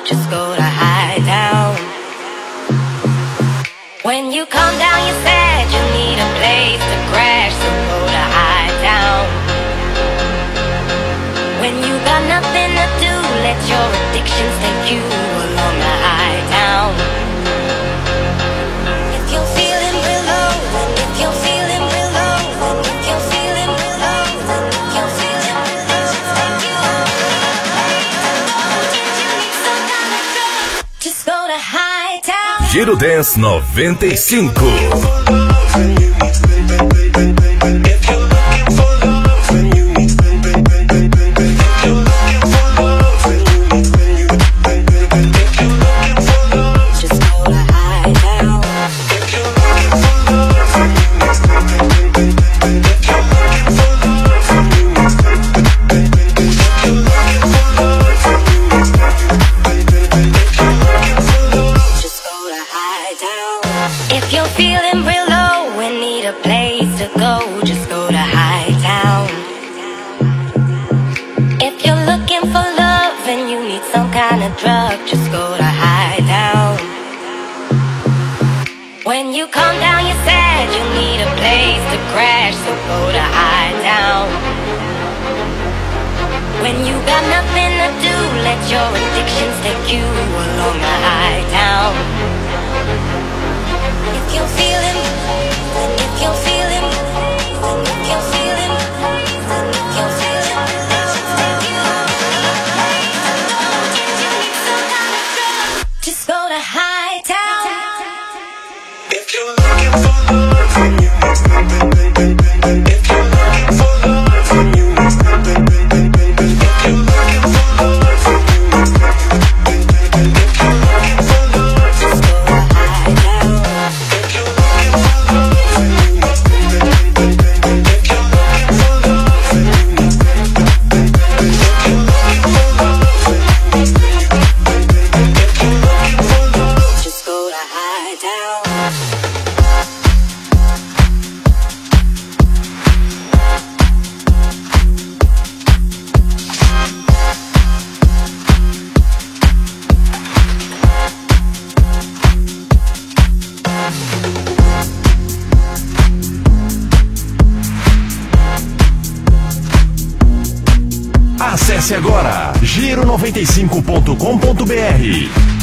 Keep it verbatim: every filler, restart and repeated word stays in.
just go to Hightown. When you calm down, you said you need a place to crash, so go to Hightown. When you got nothing to do, let your addictions take you along to Hightown. If you're feeling real low, and if you're feeling real low, and if you're feeling real low, and if you're feeling real low, take you home. Did you need some kind of drug? Just go to Hightown. Giro Dance noventa e cinco. If you're feeling real low and need a place to go, just go to Hightown. If you're looking for love and you need some kind of drug, just go to Hightown. When you calm down, you said you need a place to crash, so go to Hightown. When you got nothing to do, let your addictions take you along to Hightown. If you're feeling, and if you're feeling, and if you're feeling, and if you're feeling, just go to Hightown. If you're looking for love, and you if you're looking for love, and you if you're looking for love, if you're looking for love, just go to Hightown. Acesse agora giro noventa e cinco ponto com ponto br.